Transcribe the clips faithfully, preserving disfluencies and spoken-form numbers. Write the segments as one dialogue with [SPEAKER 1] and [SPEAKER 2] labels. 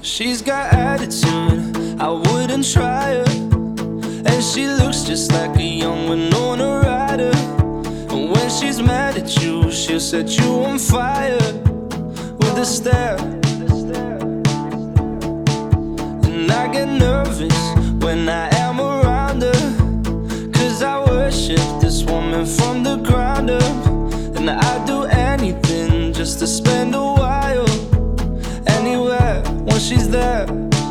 [SPEAKER 1] She's got attitude, I wouldn't try her. And she looks just like a young Winona Ryder. And when she's mad at you, she'll set you on fire with a stare. And I get nervous when I am around her, 'cause I worship this woman from the ground up. And I'd do anything just to spend a while anywhere when she's there.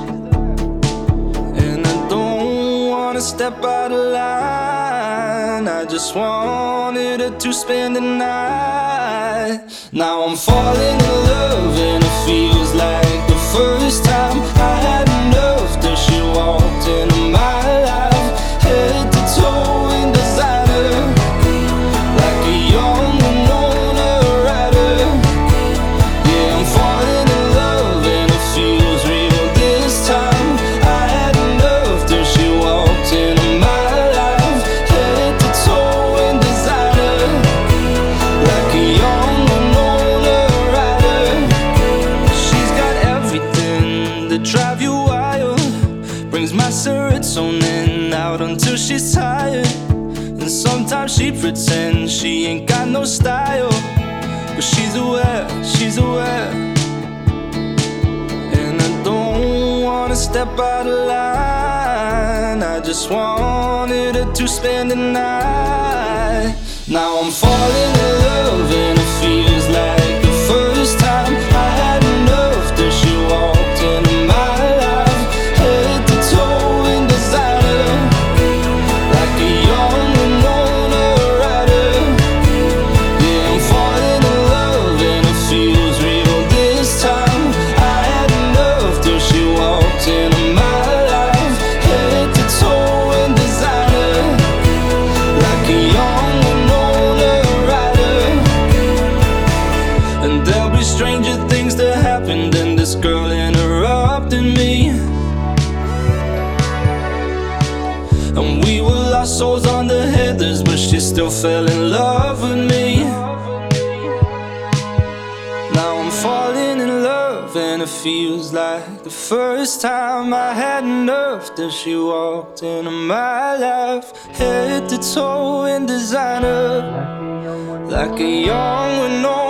[SPEAKER 1] And I don't wanna step out of line, I just wanted her to spend the night. Now I'm falling in love and it feels like the first time I had enough till she walked into my life, head to toe in designer, like a young Winona Ryder. Yeah, I'm falling in love and it feels real this time. I had enough till she walked into my life, head to toe in designer, like a young Winona Ryder. She's got everything that drive you wild, brings my serotonin out until she's tired. And sometimes she pretends she ain't got no style, but she's aware, she's aware. And I don't wanna step out of line, I just wanted her to spend the night. Now I'm falling in love and it feels like the first time I had enough till she walked into my life, head to toe in designer, like a young Winona Ryder. Yeah, I'm falling in love and it feels real this time. I had enough till she walked into my life, head to toe in designer, like a young Winona Ryder. And there'll be stranger things that happen than this girl interrupting me. And we were lost souls on the heathers, but she still fell in love with me. Now I'm falling in love and it feels like the first time I had enough till she walked into my life, head to toe in designer, like a young Winona